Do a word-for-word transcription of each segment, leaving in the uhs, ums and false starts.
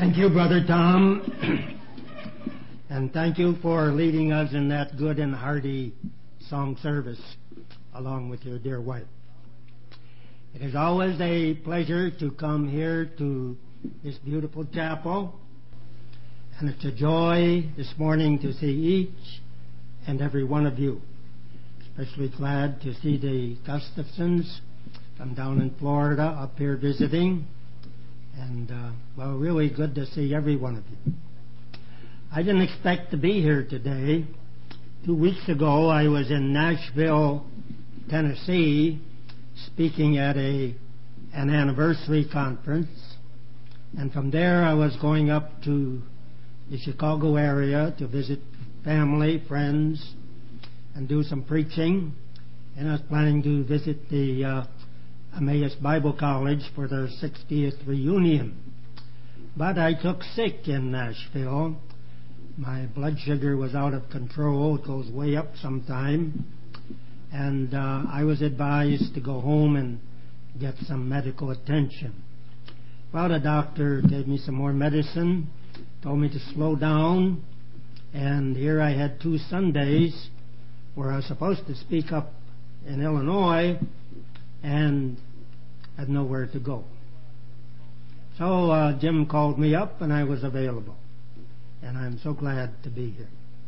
Thank you, Brother Tom. And thank you for leading us in that good and hearty song service along with your dear wife. It is always a pleasure to come here to this beautiful chapel. And it's a joy this morning to see each and every one of you. Especially glad to see the Gustafsons from down in Florida up here visiting. And, uh, well, really good to see every one of you. I didn't expect to be here today. Two weeks ago, I was in Nashville, Tennessee, speaking at a an anniversary conference. And from there, I was going up to the Chicago area to visit family, friends, and do some preaching. And I was planning to visit the uh, Emmaus Bible College for their sixtieth reunion. But I took sick in Nashville. My blood sugar was out of control. It goes way up sometime. And uh, I was advised to go home and get some medical attention. Well, the doctor gave me some more medicine, told me to slow down. And here I had two Sundays where I was supposed to speak up in Illinois and had nowhere to go. So uh, Jim called me up and I was available. And I'm so glad to be here.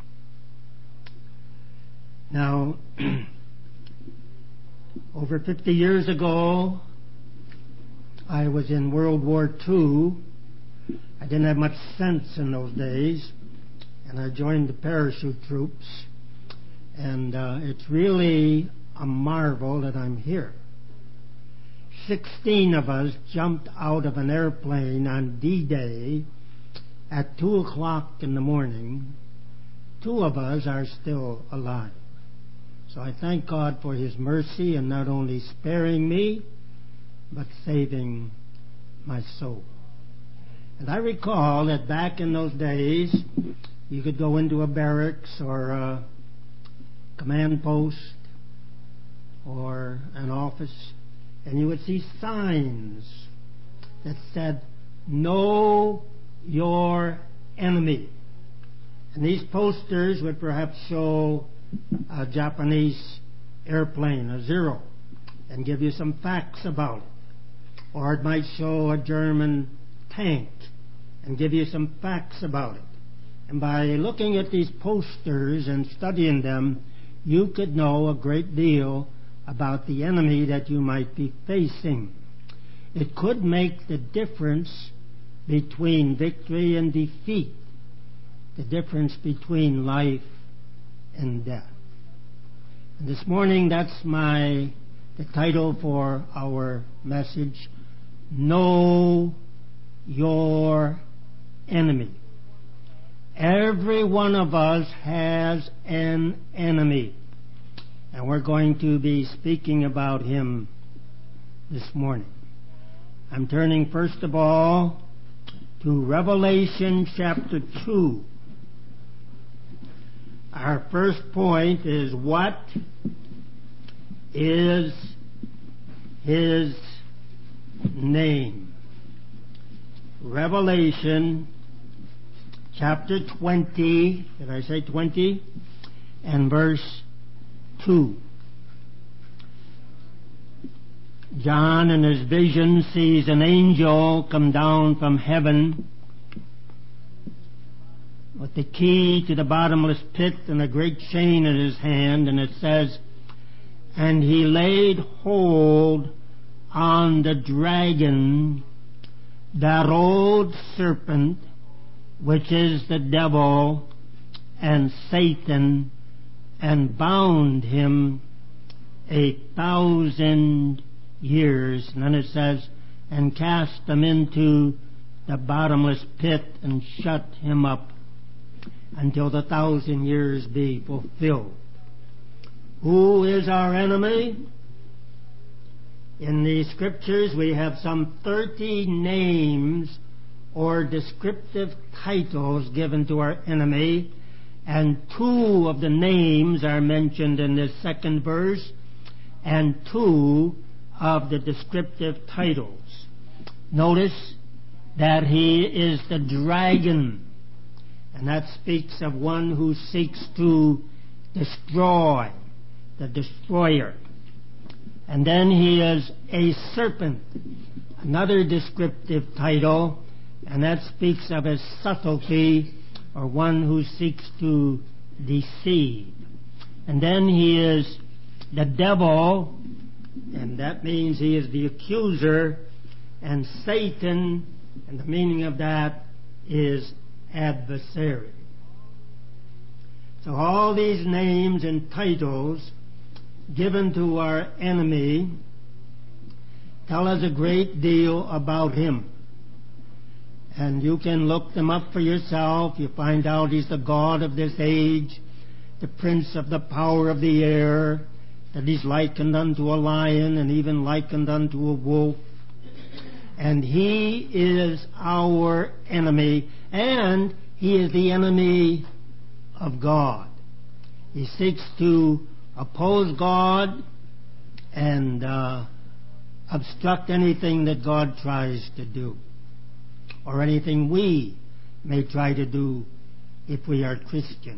Now, over fifty years ago, I was in World War Two. I didn't have much sense in those days. And I joined the parachute troops. And uh, it's really a marvel that I'm here. Sixteen of us jumped out of an airplane on D-Day at two o'clock in the morning. Two of us are still alive. So I thank God for His mercy in not only sparing me, but saving my soul. And I recall that back in those days, you could go into a barracks or a command post or an office, and you would see signs that said, "Know your enemy." And these posters would perhaps show a Japanese airplane, a Zero, and give you some facts about it. Or it might show a German tank and give you some facts about it. And by looking at these posters and studying them, you could know a great deal about the enemy that you might be facing. It could make the difference between victory and defeat, the difference between life and death. And this morning, that's my the title for our message, Know Your Enemy. Every one of us has an enemy. And we're going to be speaking about him this morning. I'm turning first of all to Revelation chapter two. Our first point is, what is his name? Revelation chapter twenty, did I say twenty? And verse two. John in his vision sees an angel come down from heaven with the key to the bottomless pit and a great chain in his hand, and it says, "And he laid hold on the dragon, that old serpent, which is the devil and Satan, and bound him a thousand years." And then it says, "and cast him into the bottomless pit, and shut him up until the thousand years be fulfilled." Who is our enemy? In the Scriptures, we have some thirty names or descriptive titles given to our enemy, and two of the names are mentioned in this second verse, and two of the descriptive titles. Notice that he is the dragon, and that speaks of one who seeks to destroy, the destroyer. And then he is a serpent, another descriptive title, and that speaks of his subtlety, or one who seeks to deceive. And then he is the devil, and that means he is the accuser, and Satan, and the meaning of that is adversary. So all these names and titles given to our enemy tell us a great deal about him. And you can look them up for yourself. You find out he's the God of this age, the prince of the power of the air, that he's likened unto a lion and even likened unto a wolf. And he is our enemy, and he is the enemy of God. He seeks to oppose God and uh, obstruct anything that God tries to do, or anything we may try to do if we are Christians.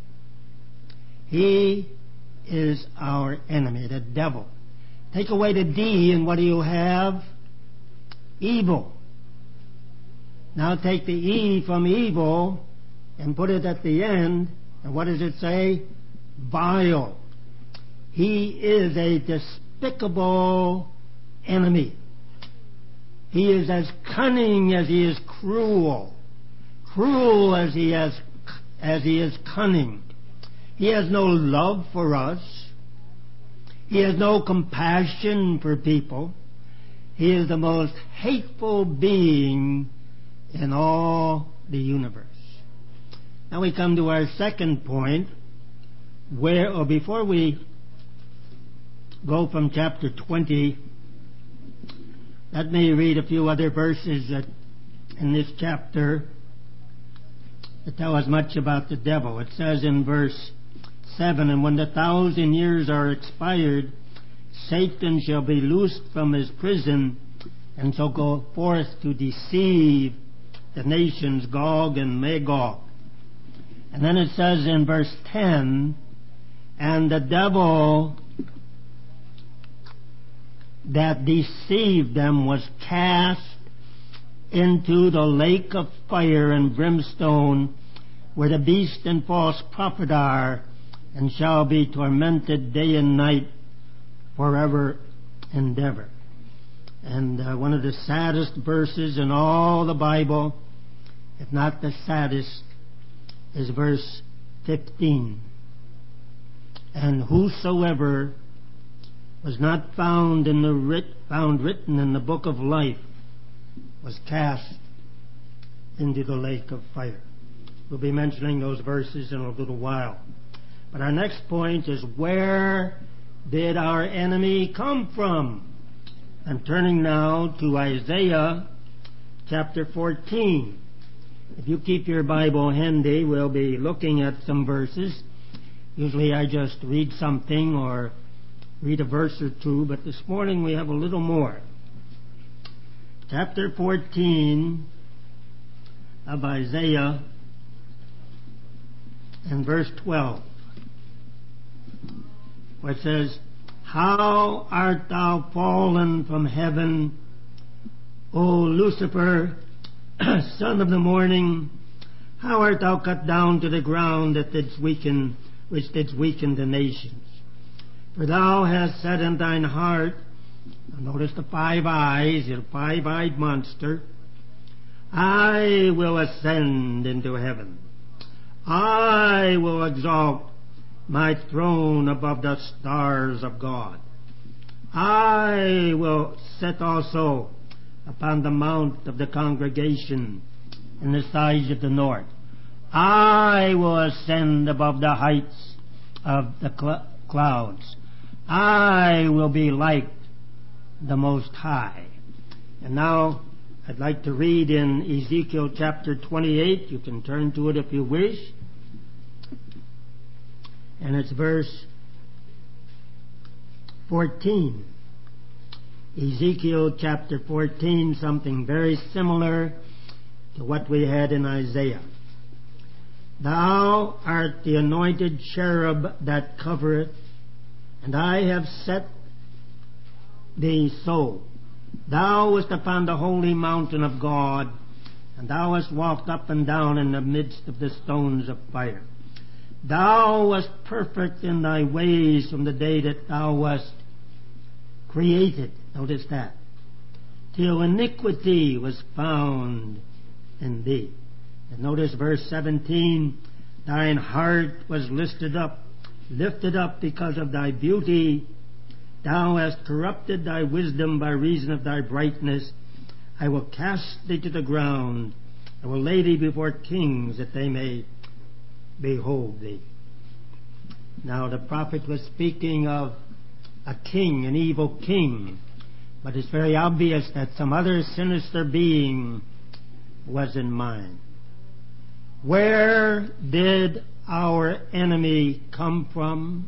He is our enemy, the devil. Take away the D, and what do you have? Evil. Now take the E from evil and put it at the end, and what does it say? Vile. He is a despicable enemy. He is as cunning as he is cruel, cruel as he has, as he is cunning. He has no love for us. He has no compassion for people. He is the most hateful being in all the universe. Now we come to our second point, where, or before we go from chapter twenty, let me read a few other verses that in this chapter that tell us much about the devil. It says in verse seven, "And when the thousand years are expired, Satan shall be loosed from his prison, and shall go forth to deceive the nations, Gog and Magog." And then it says in verse ten, "And the devil that deceived them was cast into the lake of fire and brimstone, where the beast and false prophet are, and shall be tormented day and night forever and ever." And uh, one of the saddest verses in all the Bible, if not the saddest, is verse fifteen. "And whosoever was not found in the writ, found written in the book of life was cast into the lake of fire." We'll be mentioning those verses in a little while. But our next point is, where did our enemy come from? I'm turning now to Isaiah chapter fourteen. If you keep your Bible handy, we'll be looking at some verses. Usually I just read something or read a verse or two, but this morning we have a little more. Chapter fourteen of Isaiah and verse twelve, where it says, "How art thou fallen from heaven, O Lucifer, son of the morning? How art thou cut down to the ground that didst weaken, which didst weaken the nations? For thou hast said in thine heart," notice the five eyes, the five-eyed monster, "I will ascend into heaven. I will exalt my throne above the stars of God. I will sit also upon the mount of the congregation in the sides of the north. I will ascend above the heights of the cl- clouds. I will be like the Most High." And now I'd like to read in Ezekiel chapter twenty-eight. You can turn to it if you wish. And it's verse fourteen. Ezekiel chapter fourteen, something very similar to what we had in Isaiah. Thou art the anointed cherub that covereth, and I have set thee so. Thou wast upon the holy mountain of God, and thou hast walked up and down in the midst of the stones of fire. Thou wast perfect in thy ways from the day that thou wast created. Notice that. Till iniquity was found in thee. And notice verse seventeen. Thine heart was lifted up, lifted up because of thy beauty. Thou hast corrupted thy wisdom by reason of thy brightness. I will cast thee to the ground. I will lay thee before kings, that they may behold thee. Now the prophet was speaking of a king, an evil king. But it's very obvious that some other sinister being was in mind. Where did our enemy come from?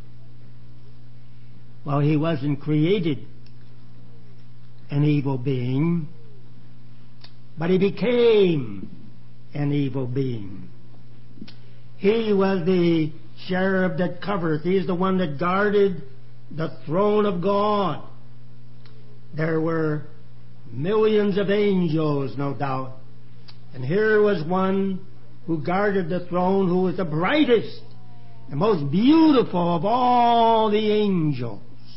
Well, he wasn't created an evil being, but he became an evil being. He was the cherub that covereth. He is the one that guarded the throne of God. There were millions of angels, no doubt. And here was one who guarded the throne, who was the brightest and most beautiful of all the angels.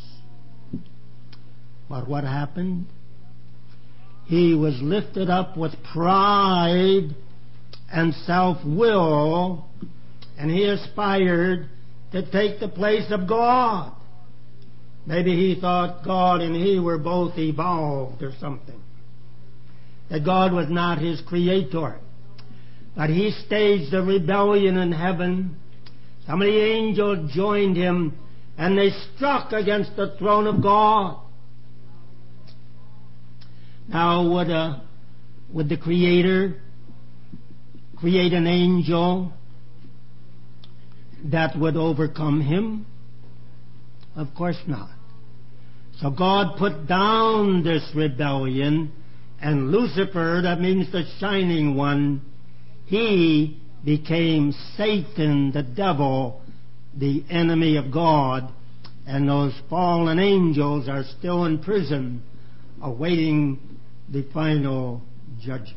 But what happened? He was lifted up with pride and self-will, and he aspired to take the place of God. Maybe he thought God and he were both evolved or something. That God was not his creator. But he staged a rebellion in heaven. Some of the angels joined him, and they struck against the throne of God. Now, would, a, would the Creator create an angel that would overcome him? Of course not. So God put down this rebellion, and Lucifer, that means the shining one, he became Satan, the devil, the enemy of God, and those fallen angels are still in prison awaiting the final judgment.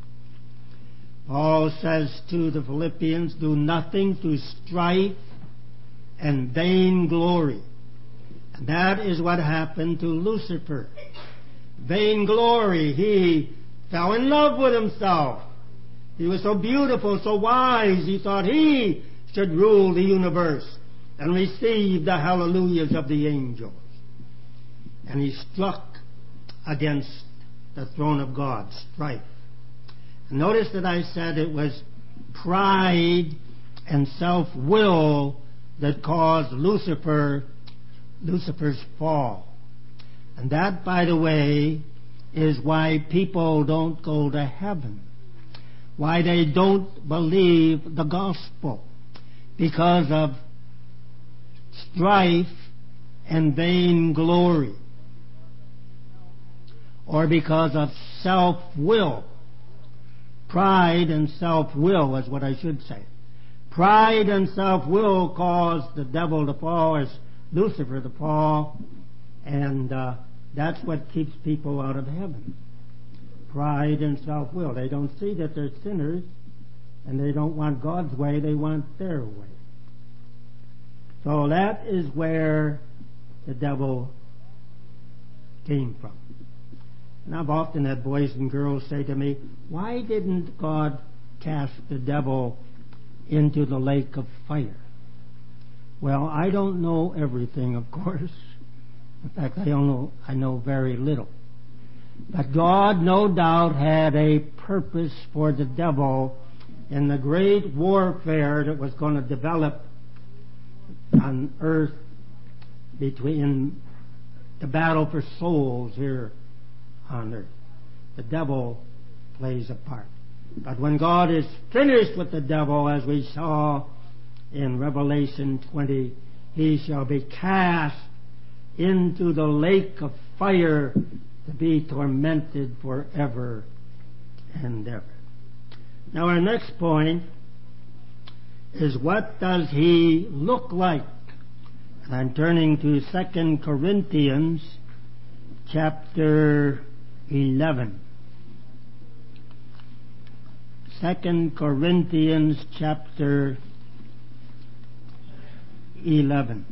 Paul says to the Philippians, do nothing through strife and vain glory. And that is what happened to Lucifer. Vainglory. He fell in love with himself. He was so beautiful, so wise, he thought he should rule the universe and receive the hallelujahs of the angels. And he struck against the throne of God, strife. And notice that I said it was pride and self-will that caused Lucifer, Lucifer's fall. And that, by the way, is why people don't go to heaven. Why they don't believe the gospel. Because of strife and vain glory. Or because of self-will. Pride and self-will is what I should say. Pride and self-will caused the devil to fall, as Lucifer to fall, and uh, that's what keeps people out of heaven. Pride and self-will. They don't see that they're sinners, and they don't want God's way, they want their way. So that is where the devil came from. And I've often had boys and girls say to me, why didn't God cast the devil into the lake of fire? Well, I don't know everything, of course. In fact, I don't know, I know very little. But God, no doubt, had a purpose for the devil in the great warfare that was going to develop on earth between the battle for souls here on earth. The devil plays a part. But when God is finished with the devil, as we saw in Revelation twenty, he shall be cast into the lake of fire to be tormented forever and ever. Now our next point is, what does he look like? And I'm turning to Second Corinthians chapter eleven. Second Corinthians chapter eleven.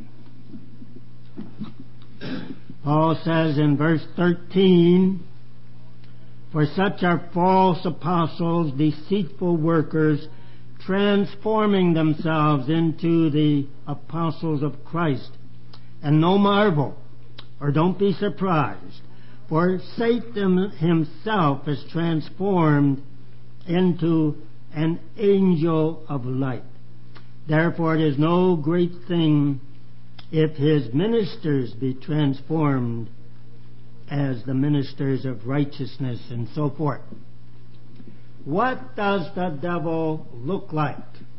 Paul says in verse thirteen, "For such are false apostles, deceitful workers, transforming themselves into the apostles of Christ. And no marvel, or don't be surprised, for Satan himself is transformed into an angel of light. Therefore it is no great thing if his ministers be transformed as the ministers of righteousness," and so forth. What does the devil look like?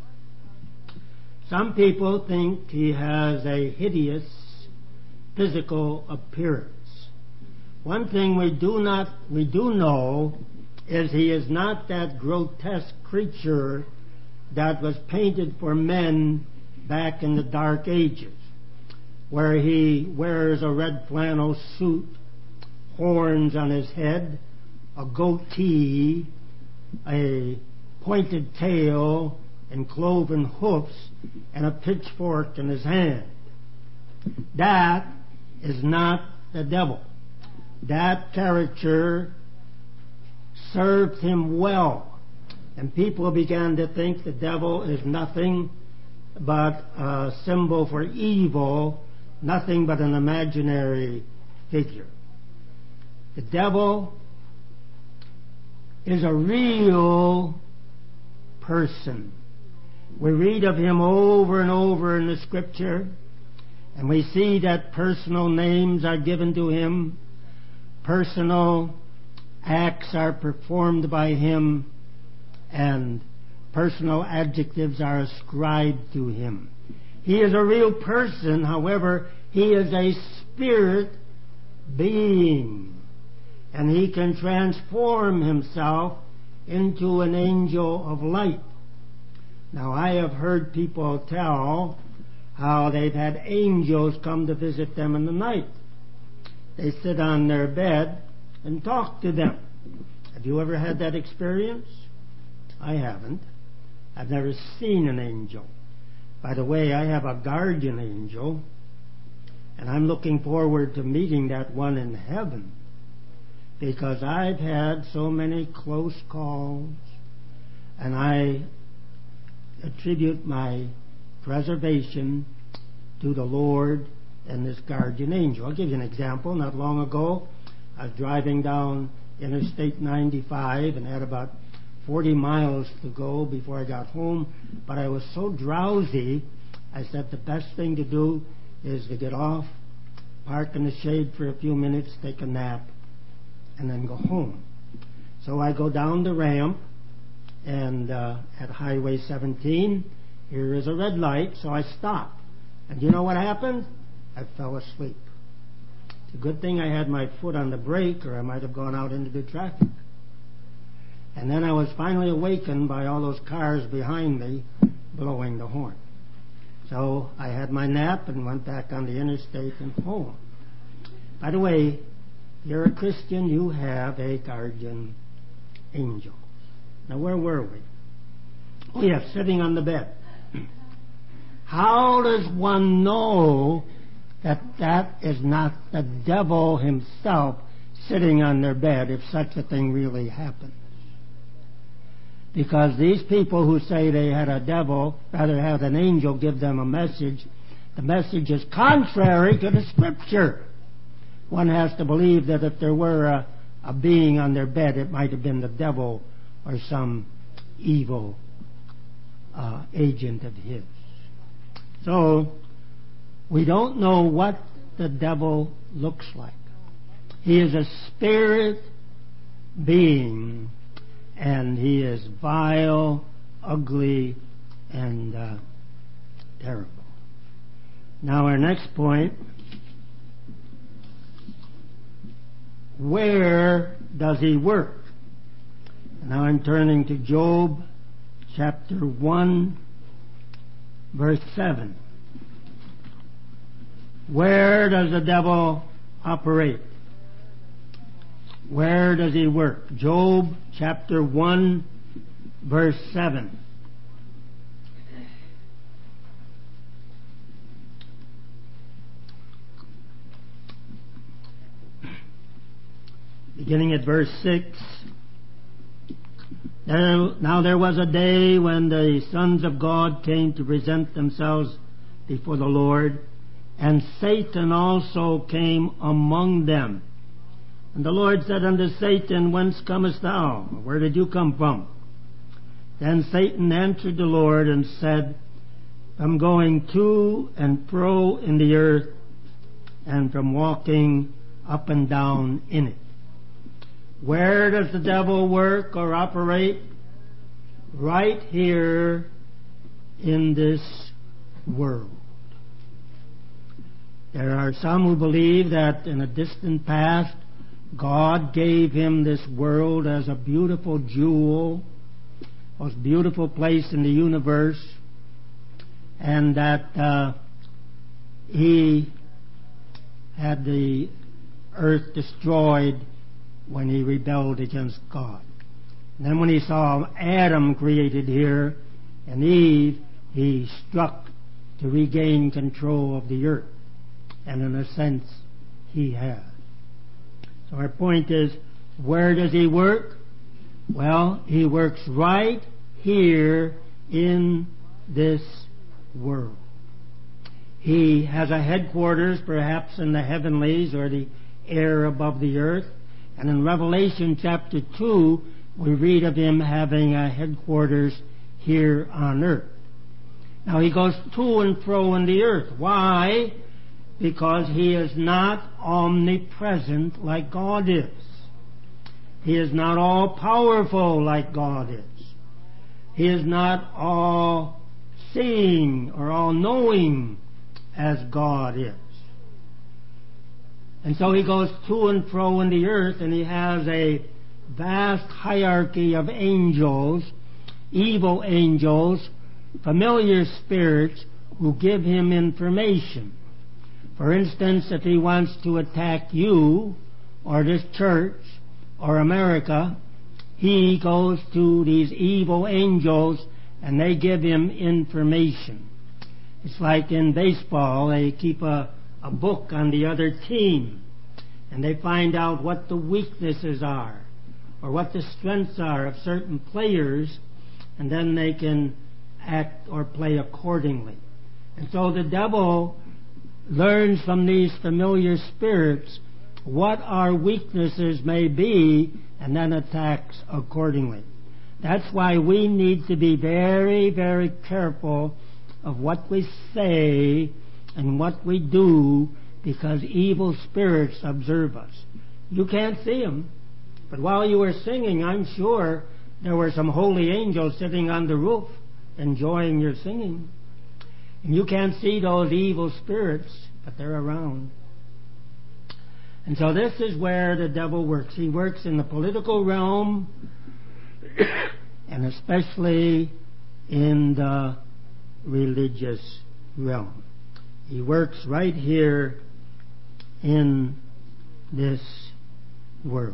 Some people think he has a hideous physical appearance. One thing we do not we do know is he is not that grotesque creature that was painted for men back in the Dark Ages, where he wears a red flannel suit, horns on his head, a goatee, a pointed tail, and cloven hoofs, and a pitchfork in his hand. That is not the devil. That character served him well, and people began to think the devil is nothing but a symbol for evil, nothing but an imaginary figure. The devil is a real person. We read of him over and over in the Scripture, and we see that personal names are given to him, personal acts are performed by him, and personal adjectives are ascribed to him. He is a real person, however, he is a spirit being, and he can transform himself into an angel of light. Now, I have heard people tell how they've had angels come to visit them in the night. They sit on their bed and talk to them. Have you ever had that experience? I haven't. I've never seen an angel. By the way, I have a guardian angel, and I'm looking forward to meeting that one in heaven, because I've had so many close calls, and I attribute my preservation to the Lord and this guardian angel. I'll give you an example. Not long ago, I was driving down Interstate ninety-five and had about forty miles to go before I got home, but I was so drowsy, I said the best thing to do is to get off, park in the shade for a few minutes, take a nap, and then go home. So I go down the ramp, and uh, at Highway seventeen, here is a red light, so I stop. And you know what happened? I fell asleep. It's a good thing I had my foot on the brake, or I might have gone out into the traffic. And then I was finally awakened by all those cars behind me blowing the horn. So I had my nap and went back on the interstate and home. By the way, if you're a Christian, you have a guardian angel. Now, where were we? Oh, yes, sitting on the bed. How does one know that that is not the devil himself sitting on their bed, if such a thing really happens? Because these people who say they had a devil, rather have an angel give them a message, the message is contrary to the Scripture. One has to believe that if there were a, a being on their bed, it might have been the devil or some evil uh, agent of his. So, we don't know what the devil looks like. He is a spirit being, and he is vile, ugly, and uh, terrible. Now our next point where does he work? Now I'm turning to Job chapter one, verse seven. Where does the devil operate? Where does he work? Job chapter one, verse seven. Beginning at verse six. There, now there was a day when the sons of God came to present themselves before the Lord, and Satan also came among them. And the Lord said unto Satan, Whence comest thou? Where did you come from? Then Satan answered the Lord and said, From going to and fro in the earth, and from walking up and down in it. Where does the devil work or operate? Right here in this world. There are some who believe that in a distant past, God gave him this world as a beautiful jewel, most beautiful place in the universe, and that uh, he had the earth destroyed when he rebelled against God. And then when he saw Adam created here and Eve, he struck to regain control of the earth. And in a sense, he has. So our point is, where does he work? Well, he works right here in this world. He has a headquarters, perhaps in the heavenlies or the air above the earth. And in Revelation chapter two, we read of him having a headquarters here on earth. Now he goes to and fro in the earth. Why? Because he is not omnipresent like God is. He is not all-powerful like God is. He is not all-seeing or all-knowing as God is. And so he goes to and fro in the earth, and he has a vast hierarchy of angels, evil angels, familiar spirits who give him information. For instance, if he wants to attack you or this church or America, he goes to these evil angels and they give him information. It's like in baseball, they keep a a book on the other team, and they find out what the weaknesses are or what the strengths are of certain players, and then they can act or play accordingly. And so the devil learns from these familiar spirits what our weaknesses may be and then attacks accordingly. That's why we need to be very, very careful of what we say and what we do, because evil spirits observe us. You can't see them, but while you were singing, I'm sure there were some holy angels sitting on the roof enjoying your singing. And you can't see those evil spirits, but they're around. And so this is where the devil works. He works in the political realm, and especially in the religious realm. He works right here in this world.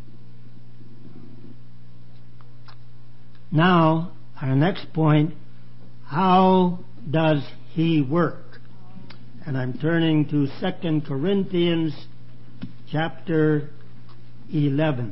Now, our next point, how does he work? And I'm turning to Second Corinthians chapter eleven.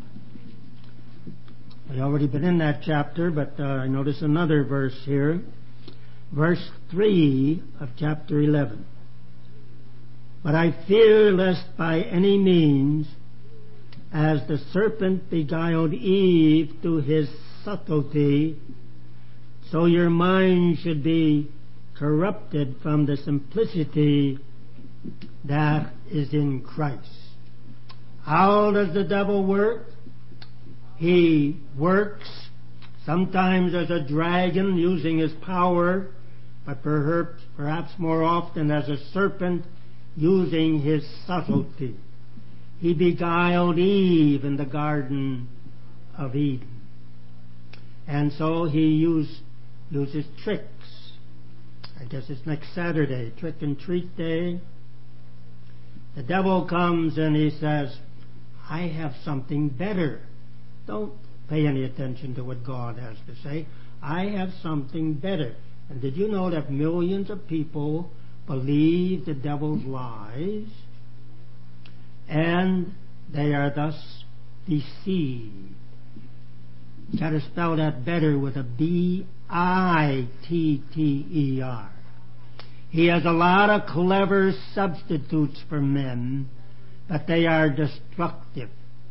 We've already been in that chapter, but uh, I notice another verse here. Verse three of chapter eleven. But I fear lest by any means, as the serpent beguiled Eve through his subtlety, so your mind should be corrupted from the simplicity that is in Christ. How does the devil work? He works sometimes as a dragon using his power, but perhaps, perhaps more often as a serpent using his subtlety. He beguiled Eve in the Garden of Eden. And so he use, uses tricks. I guess it's next Saturday, trick and treat day. The devil comes and he says, I have something better. Don't pay any attention to what God has to say. I have something better. And did you know that millions of people believe the devil's lies? And they are thus deceived. You got to spell that better with a B I T T E R. He has a lot of clever substitutes for men, but they are destructive.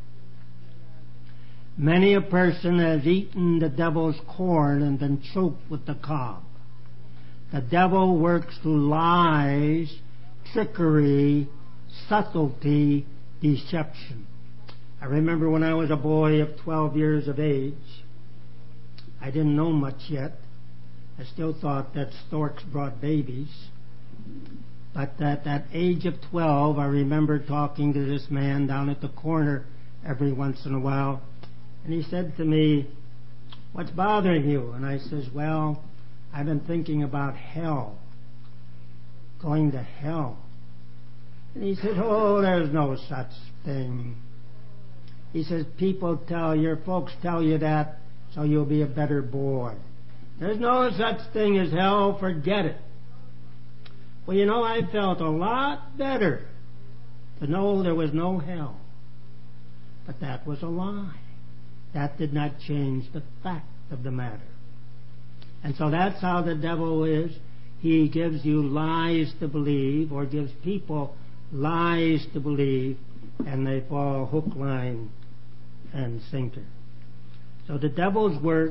Many a person has eaten the devil's corn and been choked with the cob. The devil works through lies, trickery, subtlety, deception. I remember when I was a boy of twelve years of age, I didn't know much yet. I still thought that storks brought babies. But at that age of twelve, I remember talking to this man down at the corner every once in a while. And he said to me, what's bothering you? And I says, well, I've been thinking about hell. Going to hell. And he said, oh, there's no such thing. He says, people tell, your folks tell you that so you'll be a better boy. There's no such thing as hell, forget it. Well, you know, I felt a lot better to know there was no hell. But that was a lie. That did not change the fact of the matter. And so that's how the devil is. He gives you lies to believe, or gives people lies to believe, and they fall hook, line, and sinker. So the devil's work,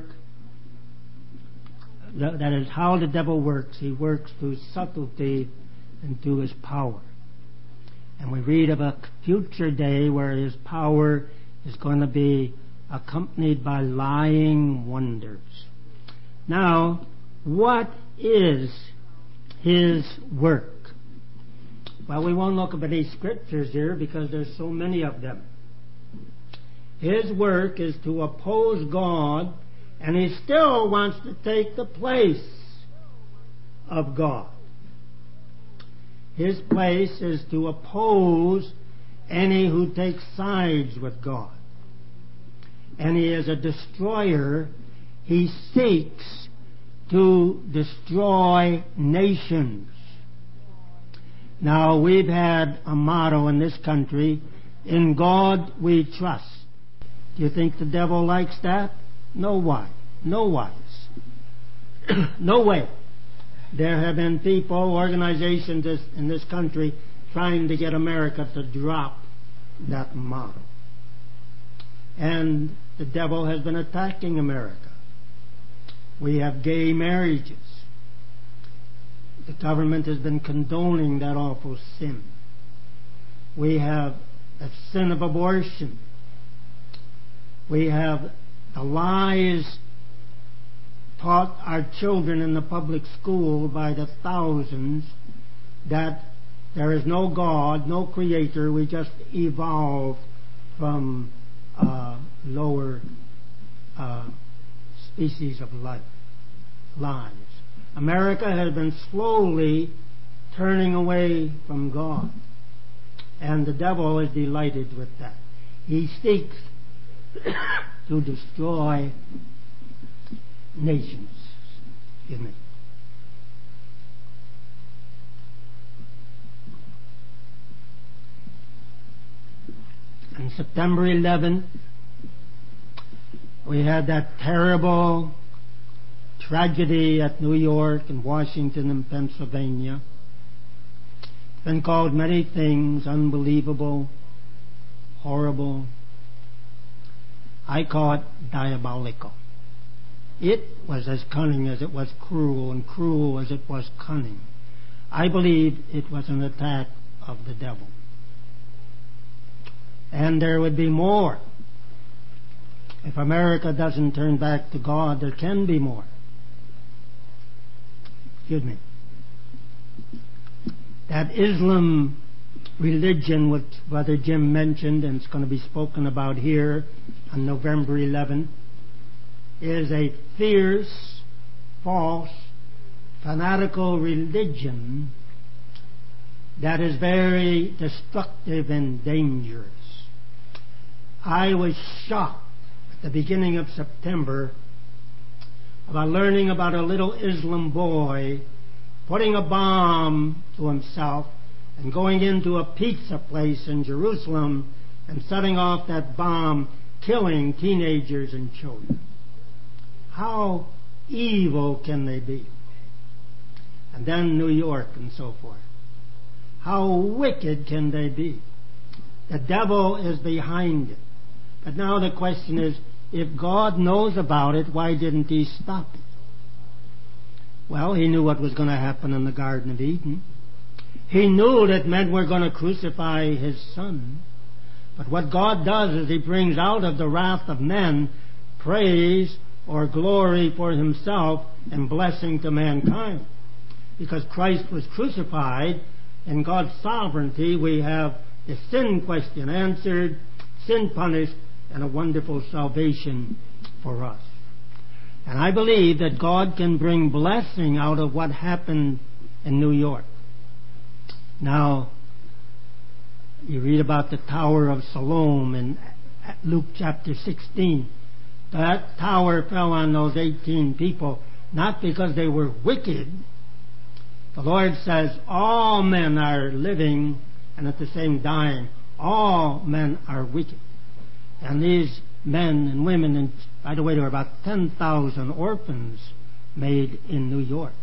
that is how the devil works. He works through subtlety and through his power. And we read of a future day where his power is going to be accompanied by lying wonders. Now, what is his work? Well, we won't look at any scriptures here because there's so many of them. His work is to oppose God, and he still wants to take the place of God. His place is to oppose any who take sides with God. And he is a destroyer. He seeks to destroy nations. Now, we've had a motto in this country, in God we trust. Do you think the devil likes that? No why. No whys. No way. There have been people, organizations in this country trying to get America to drop that motto. And the devil has been attacking America. We have gay marriages. The government has been condoning that awful sin. We have the sin of abortion. We have the lies taught our children in the public school by the thousands that there is no God, no creator, we just evolved from uh, lower uh, species of life. Lies. America has been slowly turning away from God. And the devil is delighted with that. He seeks to destroy nations. Excuse me. On September eleventh, we had that terrible tragedy at New York and Washington and Pennsylvania. It's been called many things, unbelievable, horrible. I call it diabolical. It was as cunning as it was cruel, and cruel as it was cunning. I believe it was an attack of the devil. And there would be more. If America doesn't turn back to God, there can be more. Excuse me. That Islam religion, which Brother Jim mentioned, and it's going to be spoken about here on November eleventh, is a fierce, false, fanatical religion that is very destructive and dangerous. I was shocked at the beginning of September about learning about a little Islam boy putting a bomb to himself and going into a pizza place in Jerusalem and setting off that bomb, killing teenagers and children. How evil can they be? And then New York and so forth. How wicked can they be? The devil is behind it. But now the question is, if God knows about it, why didn't He stop it? Well, He knew what was going to happen in the Garden of Eden. He knew that men were going to crucify His Son. But what God does is He brings out of the wrath of men praise or glory for Himself and blessing to mankind. Because Christ was crucified, in God's sovereignty we have the sin question answered, sin punished, and a wonderful salvation for us. And I believe that God can bring blessing out of what happened in New York. Now, you read about the Tower of Siloam in Luke chapter sixteen. That tower fell on those eighteen people, not because they were wicked. The Lord says all men are living and at the same dying. All men are wicked. And these men and women, and by the way, there were about ten thousand orphans made in New York.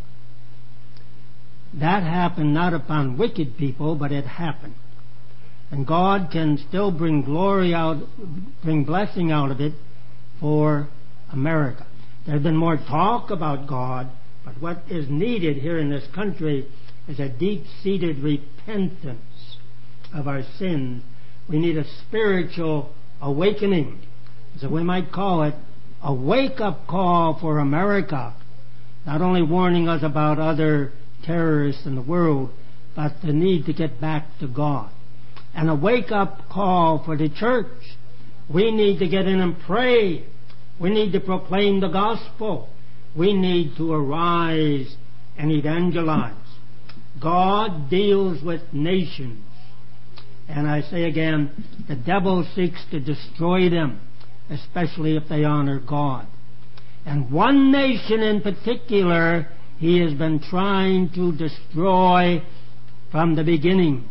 That happened not upon wicked people, but it happened. And God can still bring glory out, bring blessing out of it for America. There's been more talk about God, but what is needed here in this country is a deep-seated repentance of our sins. We need a spiritual awakening. So we might call it a wake-up call for America, not only warning us about other terrorists in the world, but the need to get back to God. And a wake-up call for the church. We need to get in and pray. We need to proclaim the gospel. We need to arise and evangelize. God deals with nations. And I say again, the devil seeks to destroy them, especially if they honor God. And one nation in particular, he has been trying to destroy from the beginning.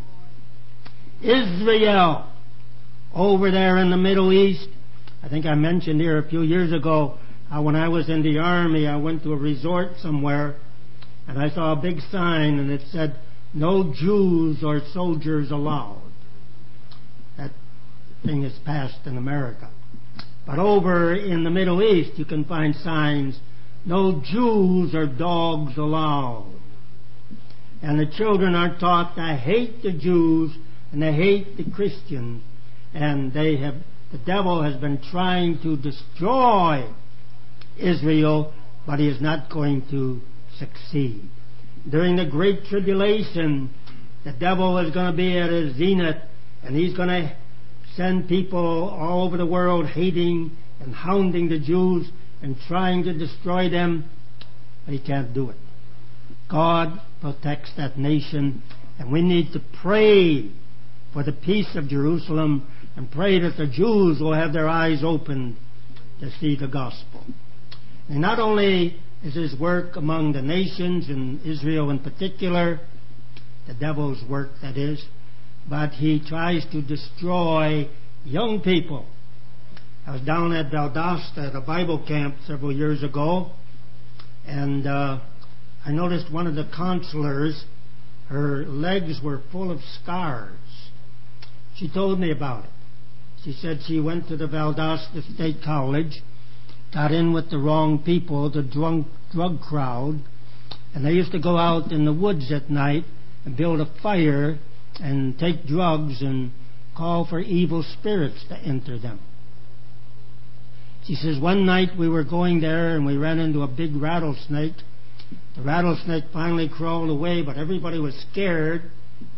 Israel, over there in the Middle East. I think I mentioned here a few years ago how when I was in the army, I went to a resort somewhere, and I saw a big sign, and it said, "No Jews or soldiers allowed." That thing is passed in America. But over in the Middle East, you can find signs, "No Jews or dogs allowed." And the children are taught to hate the Jews and they hate the Christians. And they have, the devil has been trying to destroy Israel, but he is not going to succeed. During the Great Tribulation, the devil is going to be at his zenith, and he's going to send people all over the world hating and hounding the Jews and trying to destroy them, but he can't do it. God protects that nation, and we need to pray for the peace of Jerusalem and pray that the Jews will have their eyes opened to see the gospel. And not only is his work among the nations, and Israel in particular, the devil's work that is, but he tries to destroy young people. I was down at Valdosta at a Bible camp several years ago, and uh, I noticed one of the counselors, her legs were full of scars. She told me about it. She said she went to the Valdosta State College, got in with the wrong people, the drunk drug crowd, and they used to go out in the woods at night and build a fire and take drugs and call for evil spirits to enter them. She says, one night we were going there and we ran into a big rattlesnake. The rattlesnake finally crawled away, but everybody was scared.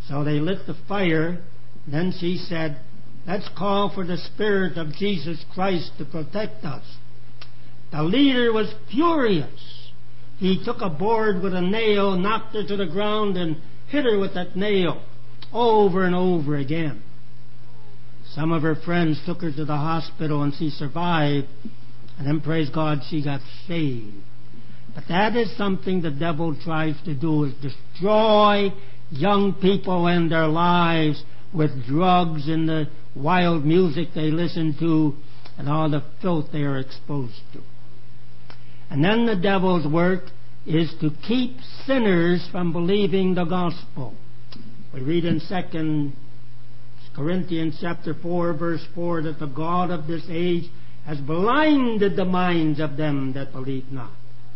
So they lit the fire. Then she said, let's call for the Spirit of Jesus Christ to protect us. The leader was furious. He took a board with a nail, knocked her to the ground, and hit her with that nail over and over again. Some of her friends took her to the hospital and she survived. And then, praise God, she got saved. But that is something the devil tries to do, is destroy young people and their lives with drugs and the wild music they listen to and all the filth they are exposed to. And then the devil's work is to keep sinners from believing the gospel. We read in Second Corinthians chapter four, verse four, that the God of this age has blinded the minds of them that believe not.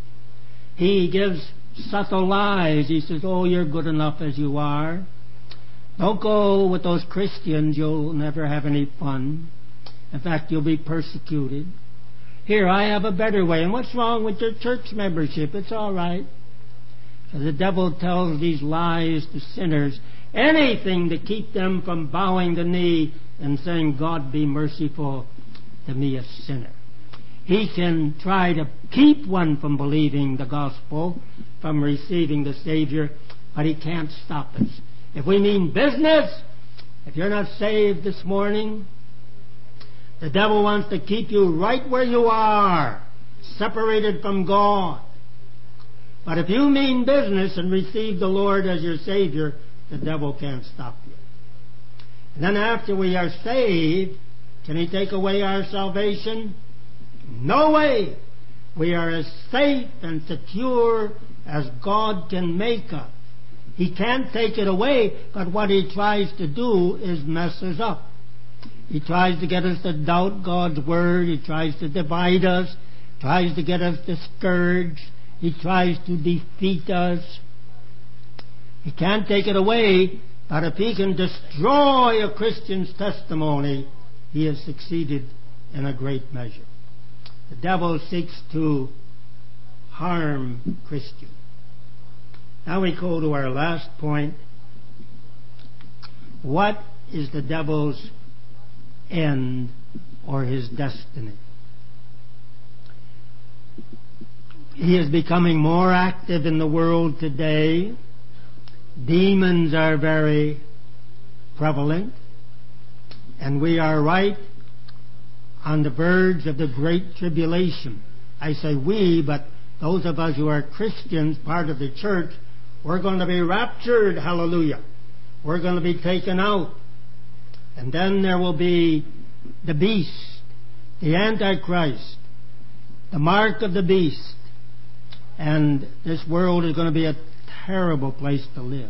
He gives subtle lies. He says, oh, you're good enough as you are. Don't go with those Christians. You'll never have any fun. In fact, you'll be persecuted. Here, I have a better way. And what's wrong with your church membership? It's all right. So the devil tells these lies to sinners. Anything to keep them from bowing the knee and saying, God be merciful to me, a sinner. He can try to keep one from believing the gospel, from receiving the Savior, but he can't stop us. If we mean business, if you're not saved this morning, the devil wants to keep you right where you are, separated from God. But if you mean business and receive the Lord as your Savior, the devil can't stop you. And then after we are saved, can he take away our salvation? No way. We are as safe and secure as God can make us. He can't take it away, but what he tries to do is mess us up. He tries to get us to doubt God's Word. He tries to divide us. Tries to get us discouraged. He tries to defeat us. He can't take it away, but if he can destroy a Christian's testimony, he has succeeded in a great measure. The devil seeks to harm Christians. Now we go to our last point. What is the devil's end or his destiny? He is becoming more active in the world today. Demons are very prevalent. And we are right on the verge of the Great Tribulation. I say we, but those of us who are Christians, part of the church, we're going to be raptured, hallelujah. We're going to be taken out. And then there will be the beast, the Antichrist, the mark of the beast. And this world is going to be a terrible place to live.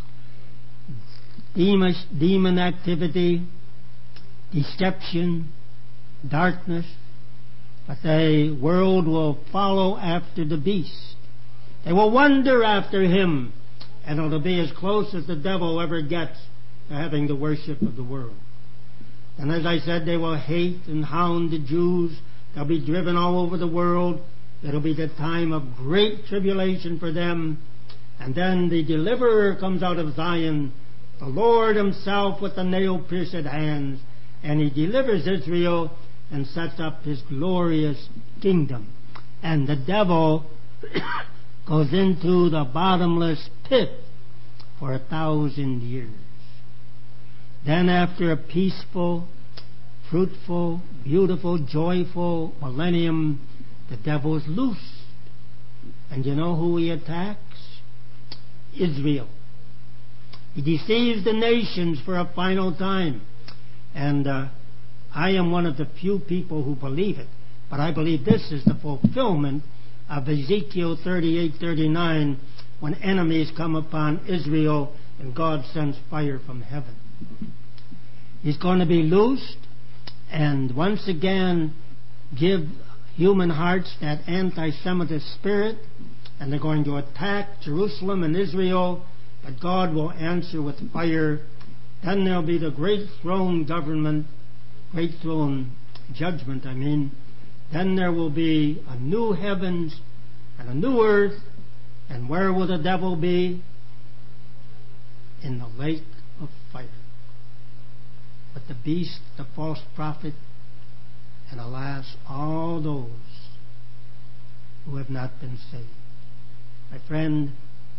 Demon, demon activity, deception, darkness. But the world will follow after the beast. They will wander after him, and it'll be as close as the devil ever gets to having the worship of the world. And as I said, they will hate and hound the Jews. They'll be driven all over the world. It'll be the time of great tribulation for them. And then the deliverer comes out of Zion, the Lord himself with the nail-pierced hands, and he delivers Israel and sets up his glorious kingdom. And the devil goes into the bottomless pit for a thousand years. Then after a peaceful, fruitful, beautiful, joyful millennium, the devil is loosed. And you know who he attacks? Israel. He deceives the nations for a final time. And uh, I am one of the few people who believe it. But I believe this is the fulfillment of Ezekiel thirty-eight thirty-nine, when enemies come upon Israel and God sends fire from heaven. He's going to be loosed and once again give human hearts that anti-Semitist spirit, and they're going to attack Jerusalem and Israel, but God will answer with fire. Then there'll be the great throne government, great throne judgment, I mean. Then there will be a new heavens and a new earth. And where will the devil be? in the lake of fire. But the beast, the false prophet, and alas, all those who have not been saved. My friend,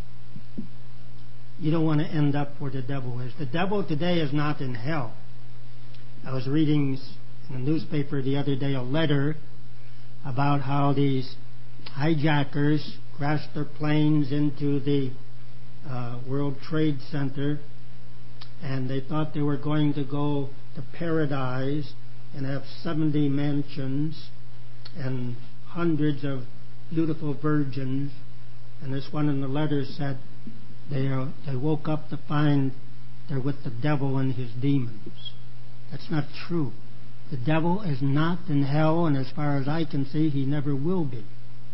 you don't want to end up where the devil is. The devil today is not in hell. I was reading in the newspaper the other day a letter about how these hijackers crashed their planes into the uh, World Trade Center, and they thought they were going to go to paradise and have seventy mansions and hundreds of beautiful virgins. And this one in the letter said they, uh, they woke up to find they're with the devil and his demons. That's not true. The devil is not in hell, and as far as I can see, he never will be.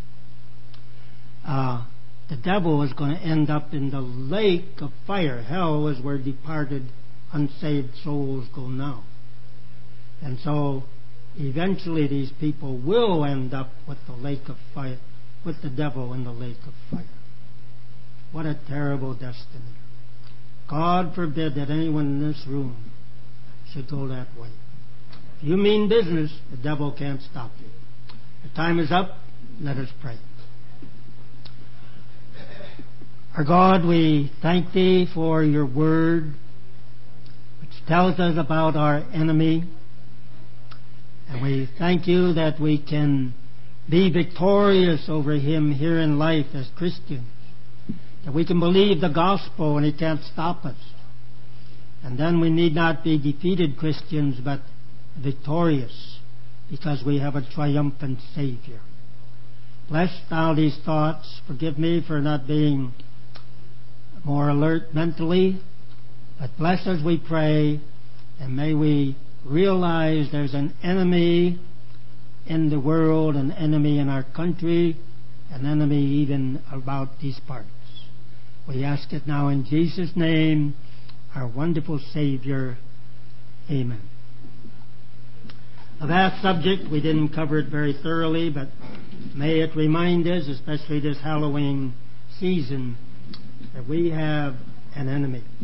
Uh, the devil is going to end up in the lake of fire. Hell is where departed, unsaved souls go now. And so, eventually these people will end up with the lake of fire, with the devil in the lake of fire. What a terrible destiny. God forbid that anyone in this room should go that way. If you mean business, the devil can't stop you. The time is up. Let us pray. Our God, we thank Thee for Your Word, which tells us about our enemy. And we thank You that we can be victorious over him here in life as Christians. That we can believe the gospel and he can't stop us. And then we need not be defeated Christians, but victorious, because we have a triumphant Savior. Bless Thou these thoughts. Forgive me for not being more alert mentally, but bless us, we pray, and may we realize there's an enemy in the world, an enemy in our country, an enemy even about these parts. We ask it now in Jesus' name, our wonderful Savior. Amen. Now, that subject, we didn't cover it very thoroughly, but may it remind us, especially this Halloween season, that we have an enemy.